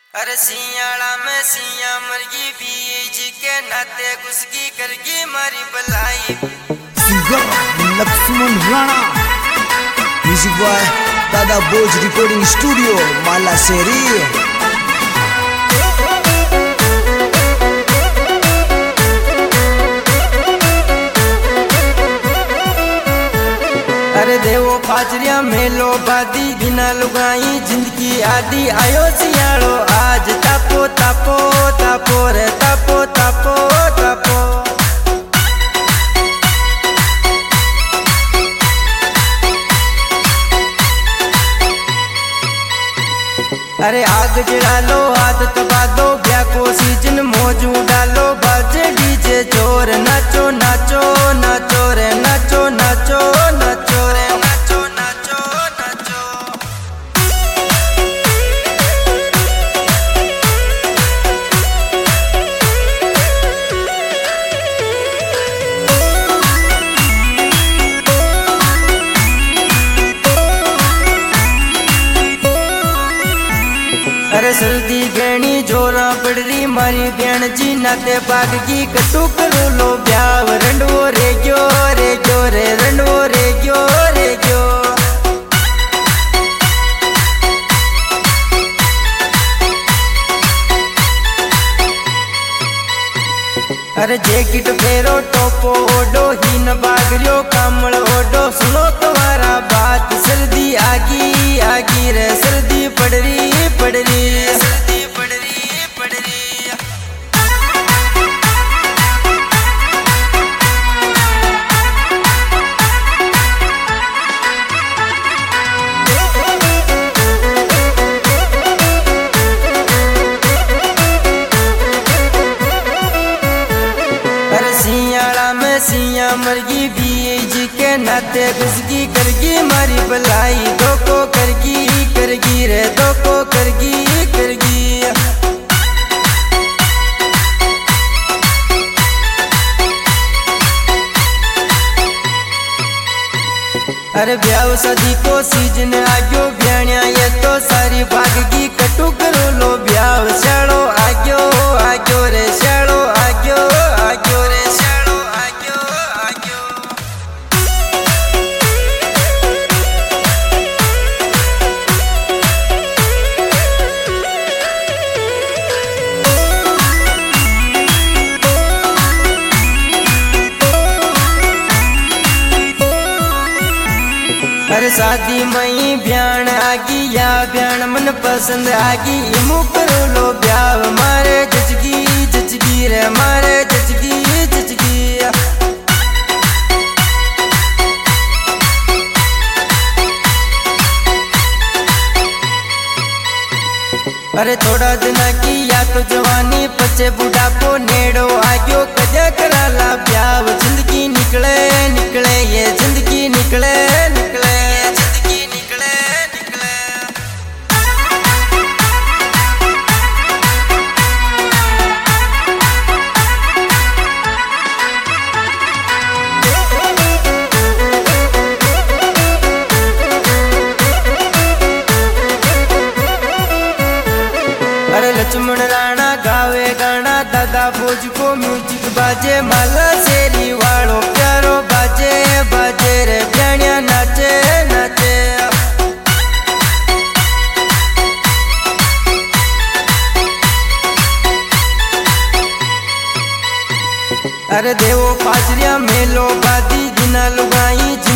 अरे सियाड़ा में सिया मरगी बीज के नाते घुसगी करगी मारी बलाई। लक्ष्मण राणा म्यूजिक बॉय दादा बोझ रिकॉर्डिंग स्टूडियो माला शेरी। अरे देवो फाजरिया मेलो बादी बिना लुगाई जिंदगी आदि आयो सियाड़ो आज तापो तापो तापो रे तापो तापो तापो। अरे आग जला लो आदत बादो ब्याह को सीजन मौजू डालो बाजे डीजे जोर नाचो नाचो नाचो रे नाचो नाचो नाचो रे नाचो नाचो नाचो। अरे सर्दी गहनी जोरा पड़ रही मारी बहन जी नाते बाग की कटू करो लो ब्याव रंडवो रे गयो रे रंडवो रे गयो रे गयो। अरे जैकेट फेरो टोपो ओडो ही न बागरियो कामल ओडो सुनो तुम्हारा बात सर्दी आगी आगी रे सर्दी पड़ रही सर्दी पड़ रही पड़ रही। अरे सियाड़ा में सिया मरगी बीज के नाते घुसगी करगी मारी बलाई दो को करगी करगी रे दो को करगी करगी। अरे ब्याह शादी को सीजन आग्यो ब्याणिया ये तो सारी भागगी कटू करो लो ब्याह शाड़ो आग्यो आग्यो रे शाड़ो आग्यो आग्यो रे शाड़ो आग्यो आग्यो। अरे शादी मई ब्याण आगी या ब्याण मन पसंद आगी इमू करो लो ब्याह मारे जचगी रे मारे जचगी जचगी। अरे थोड़ा दिना की या तो जवानी पचे बुढ़ापो नेड़ो आग्यो कजा कराला ब्याह जिंदगी निकले निकले ये जिंदगी निकले निकले ये जिंदगी निकले निकले। अरे लक्ष्मण राणा गावे गाना दादा बोझ को म्यूजिक बाजे माला शेरी वालो प्यारो बाजे बाजे रे ब्याणिया नाचे नाचे। अरे देवो फाजरिया मेलो बादी दिना लुगाई